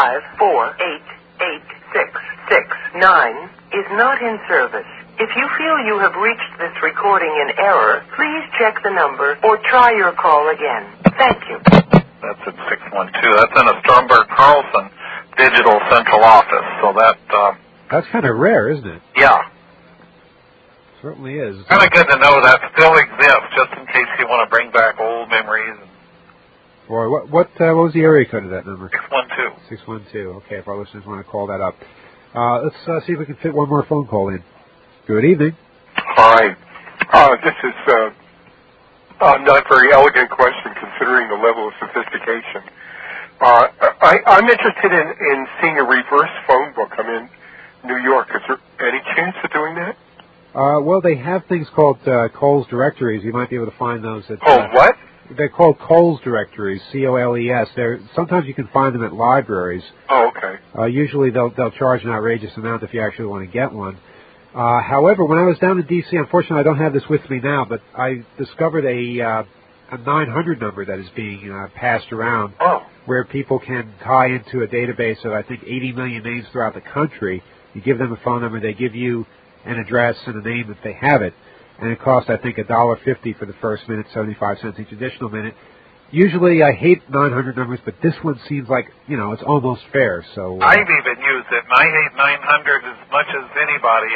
5488669 is not in service. If you feel you have reached this recording in error, please check the number or try your call again. Thank you. That's at 612. That's in a Stromberg Carlson digital central office. So that's kind of rare, isn't it? Yeah. Certainly is. Kind of good to know that still exists, just in case you want to bring back old memories. Boy, what was the area code of that number? 612. 612. Okay, if our listeners want to call that up. Let's see if we can fit one more phone call in. Good evening. Hi. This is not a very elegant question considering the level of sophistication. I'm interested in seeing a reverse phone book. I'm in New York. Is there any chance of doing that? Well, they have things called Cole's directories. You might be able to find those at... what? they're called Coles directories, C-O-L-E-S. Sometimes you can find them at libraries. Oh, okay. Usually they'll charge an outrageous amount if you actually want to get one. However, when I was down in D.C., unfortunately I don't have this with me now, but I discovered a 900 number that is being passed around where people can tie into a database of, I think, 80 million names throughout the country. You give them a phone number, they give you an address and a name if they have it, and it costs, I think, $1.50 for the first minute, 75 cents each additional minute. Usually I hate 900 numbers, but this one seems like, it's almost fair. So I've even used it, and I hate 900 as much as anybody.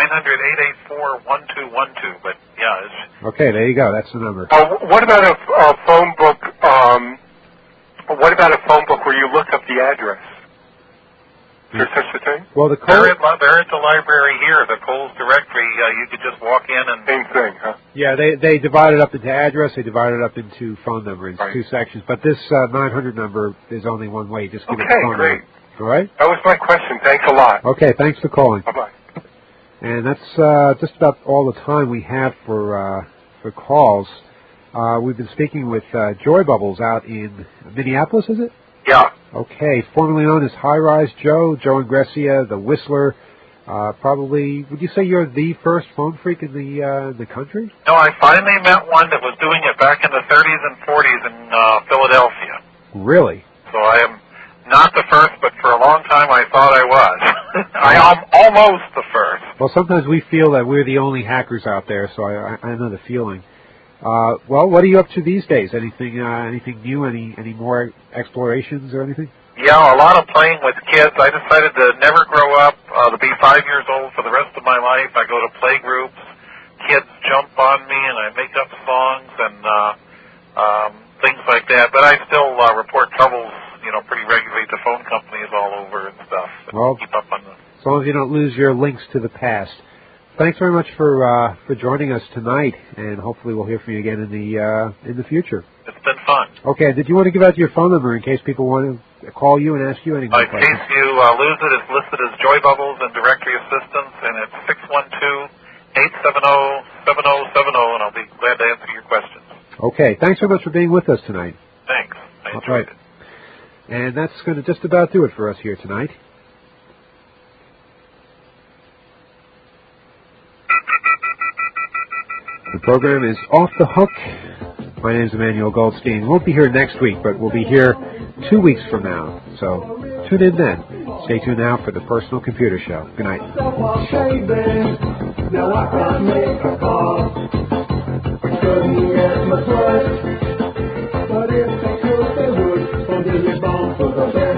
900-884-1212, but yeah. Okay, there you go. That's the number. What about a phone book? What about a phone book where you look up the address? Is there such a thing? Well, they're at the library here, the Coles directory. You could just walk in and... Same thing, huh? Yeah, they divide it up into address, they divide it up into phone number, into two sections. But this 900 number is only one way. Just give it the phone great. number. All right? That was my question. Thanks a lot. Okay, thanks for calling. Bye-bye. And that's just about all the time we have for calls. We've been speaking with Joy Bubbles out in Minneapolis, is it? Yeah. Okay, formerly known as High Rise Joe Ingressia, the Whistler. Probably, would you say you're the first phone freak in the country? No, I finally met one that was doing it back in the 30s and 40s in Philadelphia. Really? So I am not the first, but for a long time I thought I was. I am almost the first. Well, sometimes we feel that we're the only hackers out there, so I know the feeling. Well, what are you up to these days? Anything new? Any more explorations or anything? Yeah, a lot of playing with kids. I decided to never grow up, to be 5 years old for the rest of my life. I go to play groups. Kids jump on me, and I make up songs and things like that. But I still report troubles, pretty regularly to phone companies all over and stuff. Well, keep up on them. As long as you don't lose your links to the past. Thanks very much for joining us tonight, and hopefully we'll hear from you again in the future. It's been fun. Okay, did you want to give out your phone number in case people want to call you and ask you any more questions? In case you lose it, it's listed as Joy Bubbles and Directory Assistance, and it's 612-870-7070, and I'll be glad to answer your questions. Okay, thanks so much for being with us tonight. Thanks. I enjoyed it. And that's going to just about do it for us here tonight. The program is Off the Hook. My name is Emmanuel Goldstein. We won't be here next week, but we'll be here 2 weeks from now. So tune in then. Stay tuned now for the Personal Computer Show. Good night. Now I can't make a call. Couldn't get my choice, but if they could, they would. So Billy Bones for the best.